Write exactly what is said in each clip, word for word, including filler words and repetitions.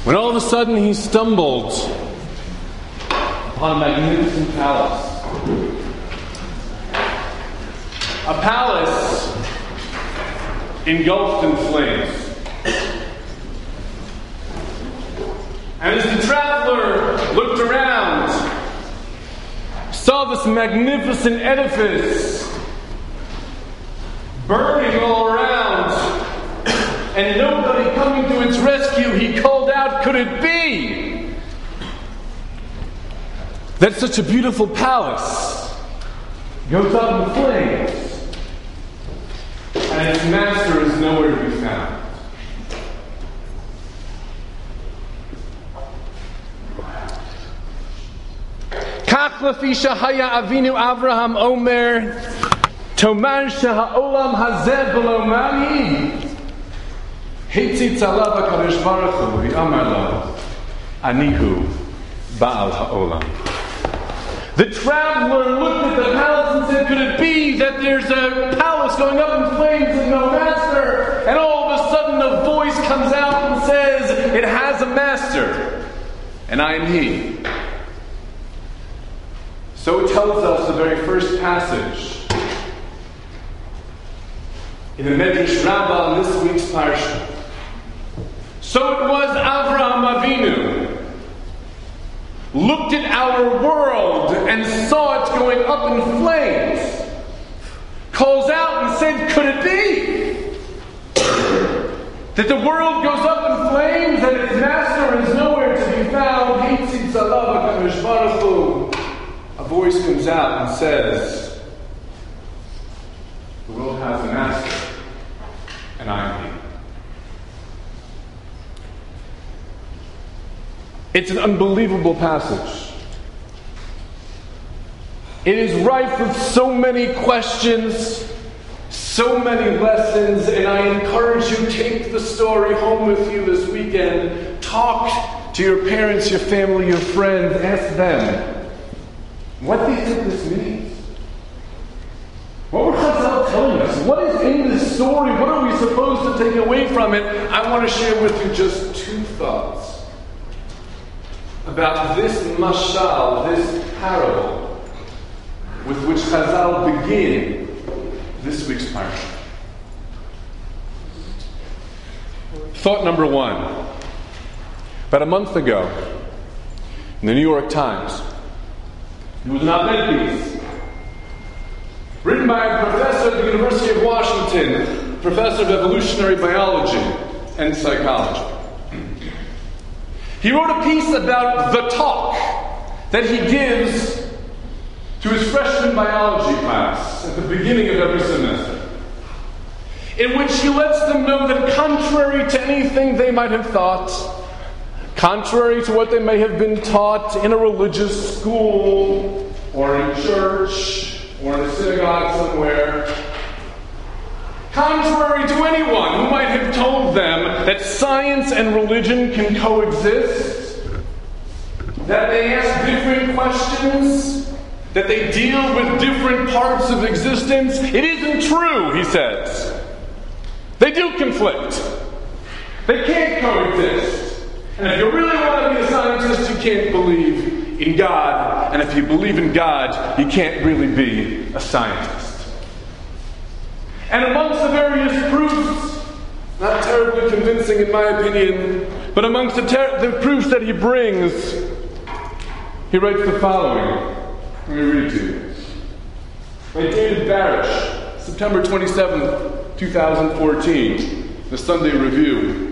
when all of a sudden he stumbled upon a magnificent palace. A palace engulfed in flames. And as the traveler looked around, saw this magnificent edifice burning all around, and nobody coming to its rescue, he called out, could it be that such a beautiful palace goes up in flames, and its master is nowhere to be found? Kach lefi shehaya avinu Avraham omer, tomar sheha'olam hazeh v'lo mani, hitzitz alav HaKadosh Baruch Hu, v'amar lo, anihu ba'al ha'olam. The traveler looked at the palace and said, could it be that there's a palace going up in flames and no master? And all of a sudden a voice comes out and says, it has a master, and I am he. So it tells us the very first passage in the Medrash Rabbah in this week's parsha. So it was Avraham Avinu looked at our world and saw it going up in flames, calls out and said, could it be that the world goes up in flames and its master is nowhere to be found? Hitzitz alav HaKadosh Baruch Hu. A voice comes out and says, the world has a master, and I am he. It's an unbelievable passage. It is rife with so many questions, so many lessons, and I encourage you, take the story home with you this weekend. Talk to your parents, your family, your friends. Ask them, what do you think this means? What were Chazal telling us? What is in this story? What are we supposed to take away from it? I want to share with you just two thoughts about this mashal, this parable, with which Chazal begin this week's parsha. Thought number one. About a month ago, in the New York Times, there was an op-ed piece written by a professor at the University of Washington, professor of evolutionary biology and psychology. He wrote a piece about the talk that he gives to his freshman biology class at the beginning of every semester, in which he lets them know that contrary to anything they might have thought, contrary to what they may have been taught in a religious school, or in church, or in a synagogue somewhere, contrary to anyone who might have told them that science and religion can coexist, that they ask different questions, that they deal with different parts of existence, it isn't true, he says. They do conflict. They can't coexist. And if you really want to be a scientist, you can't believe in God. And if you believe in God, you can't really be a scientist. And amongst the various proofs, not terribly convincing in my opinion, but amongst the, ter- the proofs that he brings, he writes the following. Let me read it to you. By David Barish, September twenty-seventh, twenty fourteen, the Sunday Review.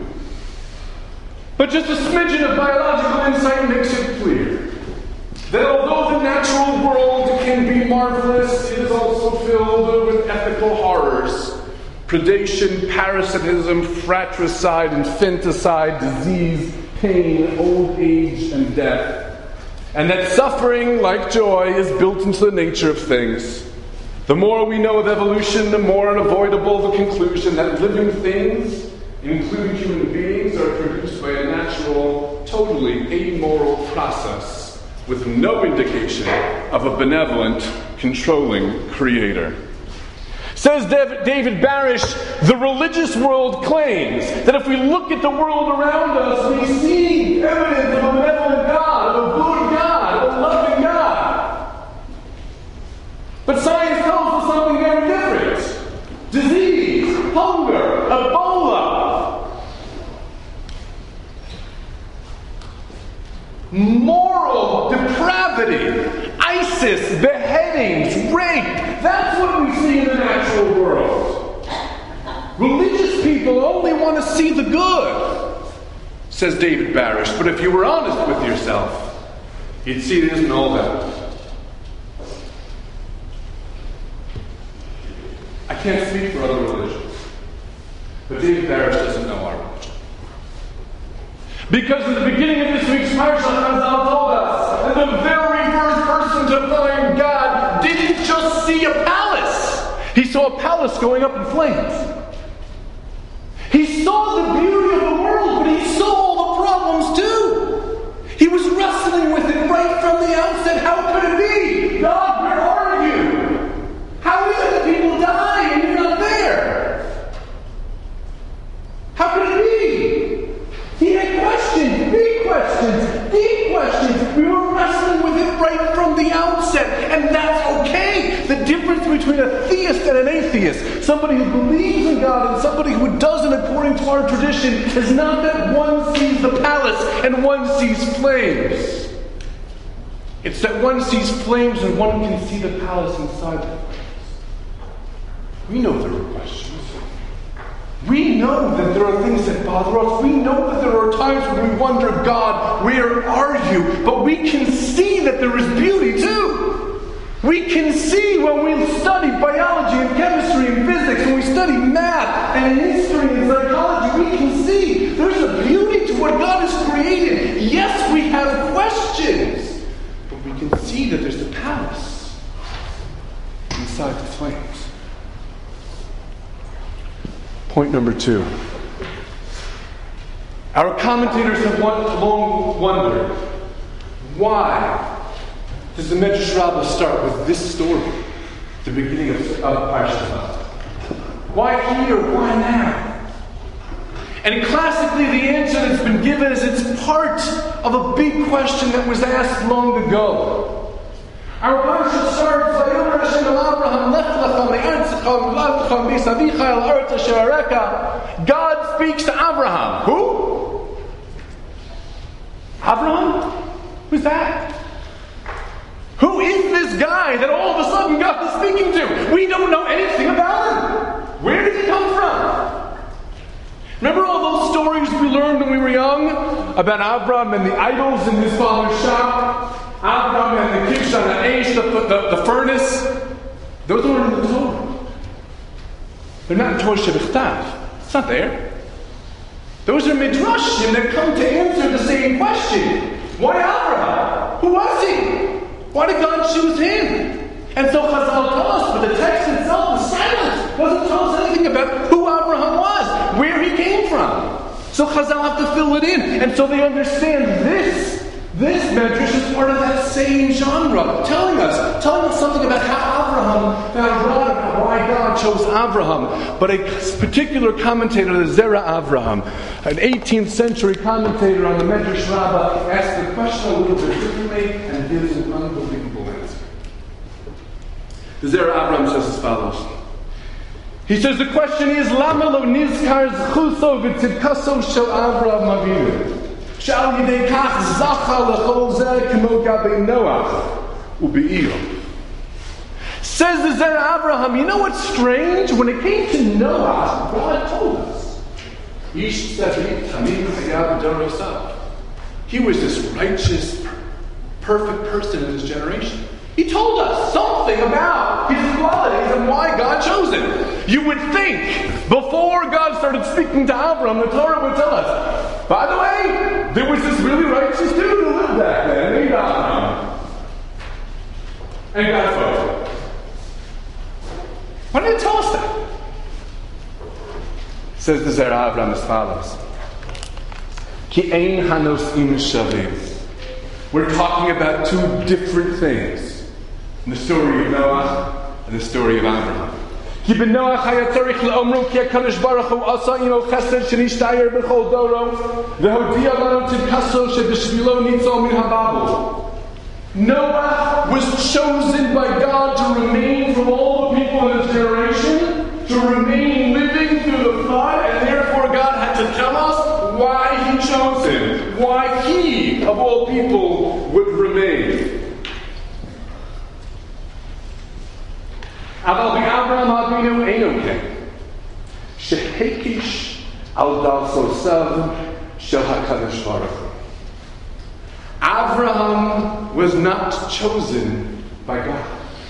But just a smidgen of biological insight makes it clear that although the natural world can be marvelous, it is also filled with ethical horrors. Predation, parasitism, fratricide, infanticide, disease, pain, old age, and death. And that suffering, like joy, is built into the nature of things. The more we know of evolution, the more unavoidable the conclusion that living things, including human beings, are produced by a natural, totally amoral process with no indication of a benevolent, controlling creator. Says David Barish, the religious world claims that if we look at the world around us, we see moral depravity, ISIS, beheadings, rape. That's what we see in the natural world. Religious people only want to see the good, says David Barish. But if you were honest with yourself, you'd see it isn't all that. I can't speak for other religions, but David Barish doesn't know our religion. Because at the beginning of this week's Parsha, Chazal told us that the very first person to find God didn't just see a palace. He saw a palace going up in flames. He saw the beauty of the world, but he saw all the problems too. He was wrestling with it right from the outset. How could it be? God, where are you? How is it that people die and you're not there? How could it be? He had questions, big questions, deep questions. We were wrestling with it right from the outset, and that's okay. The difference between a theist and an atheist, somebody who believes in God and somebody who doesn't according to our tradition, is not that one sees the palace and one sees flames. It's that one sees flames and one can see the palace inside the flames. We know there are questions. We know that there are things that bother us. We know that there are times when we wonder, God, where are you? But we can see that there is beauty too. We can see when we study biology and chemistry and physics, when we study math and history and psychology, we can see there's a beauty to what God has created. Yes, we have questions, but we can see that there's a palace inside the flames. Point number two. Our commentators have long wondered, why does the Medrash Rabbah start with this story, the beginning of, of Parshat? Why here? Why now? And classically, the answer that's been given is it's part of a big question that was asked long ago. Our Parsha starts, Vayomer Hashem el Abraham, Lech lecha me'eretzecha v'lavtecha v'savicha el ha'aretz asher areka. God speaks to Abraham. Who? Abraham? Who's that? Who is this guy that all of a sudden God is speaking to? We don't know anything about him. Where did he come from? Remember all those stories we learned when we were young about Abraham and the idols in his father's shop? Abraham and the Kish on the Aish, the, the, the furnace. Those aren't in the Torah. They're not in Torah Shebichtav. It's not there. Those are midrashim that come to answer the same question. Why Abraham? Who was he? Why did God choose him? And so Chazal tell us, but the text itself is silent. Doesn't tell us anything about who Abraham was, where he came from. So Chazal have to fill it in. And so they understand this. This medrash is part of that same genre, telling us, telling us something about how Abraham found God and why God chose Abraham. But a particular commentator, the Zera Avraham, an eighteenth century commentator on the Medrash Rabbah, asks the question a little bit differently and gives an unbelievable answer. The Zera Avraham says as follows. He says the question is, Lama lo nizkar zchuso v'tzidkaso shel Avraham Avinu. Shal yidei kach zacha lechol zeh k'mo gabei Noach u'be'il. Says the Zera Avraham, you know what's strange? When it came to Noah, God told us. He was this righteous, perfect person in his generation. He told us something about his qualities and why God chose him. You would think, before God started speaking to Abraham, the Torah would tell us, by the way, there was this really righteous dude who lived back then, named Abraham. And God spoke. Why did it tell us that? Says the Zera Avraham as follows. Ki ein hanos'im shavim. We're talking about two different things. In the story of Noah and the story of Abraham. Ki b'Noach haya tzarich le'omru ki HaKadosh Baruch Hu asa imo chesed shenishtayer b'chol doro v'hodia lanu tidkaso sheb'shvilo nitzol min hababel. Noah was chosen by God to remain from all the people in his generation, to remain living through the flood, and therefore God had to tell us why he chose him, why he of all people would remain. אבל באברהם אבינו אינו כן, שהקיש על דרכיו של הקדוש ברוך הוא. Abraham was not chosen by God.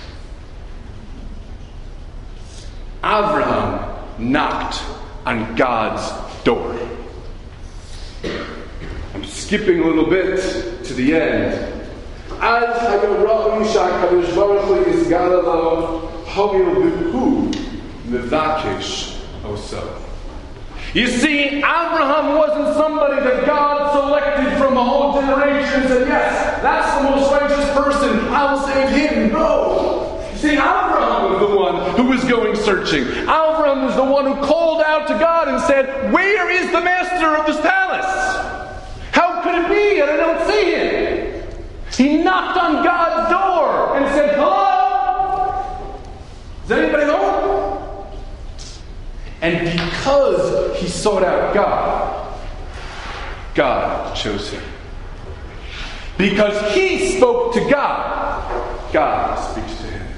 Abraham knocked on God's door. I'm skipping a little bit to the end. As hayarahu shakadosh baruch hu yisgala lo ho'il b'hu mevakesh oso. You see, Abraham wasn't somebody that God selected from a whole generation and said, yes, that's the most righteous person, I'll save him. No. You see, Abraham was the one who was going searching. Abraham was the one who called out to God and said, where is the master of this palace? How could it be that I don't see him? He knocked on God's door and said, hello? Is anybody home? And because he sought out God, God chose him. Because he spoke to God, God speaks to him.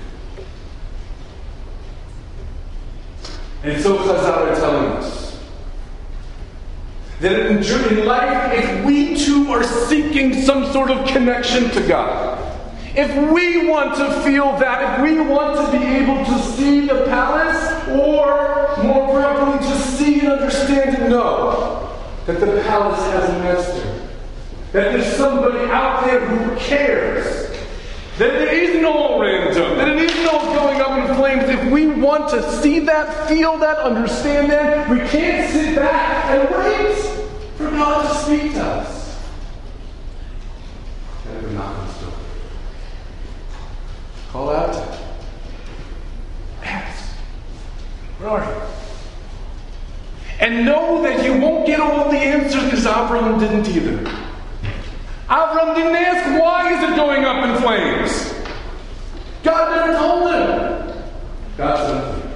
And so Chazal are telling us that in life, if we too are seeking some sort of connection to God, if we want to feel that, if we want to be able to see the palace, or more properly, to see and understand and know that the palace has a master, that there's somebody out there who cares, that it isn't all random, that it isn't all going up in flames. If we want to see that, feel that, understand that, we can't sit back and wait for God to speak to us. That we're not going to stop. Call out to him. Ask. Where are you? And know that you won't get all the answers because Abraham didn't either. Abraham didn't ask, why is it going up in flames? God never told him. God said,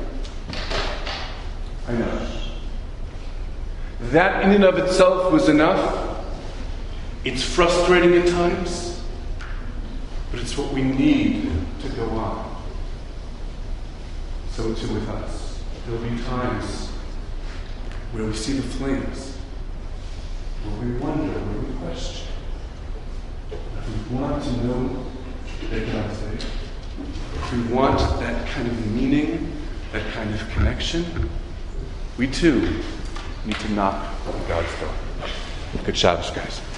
I know. That in and of itself was enough. It's frustrating at times, but it's what we need to go on. So too with us. There will be times where we see the flames, where we wonder, where we question. If we want to know that God's there, if we want that kind of meaning, that kind of connection, we too need to knock on God's door. Good Shabbos, guys.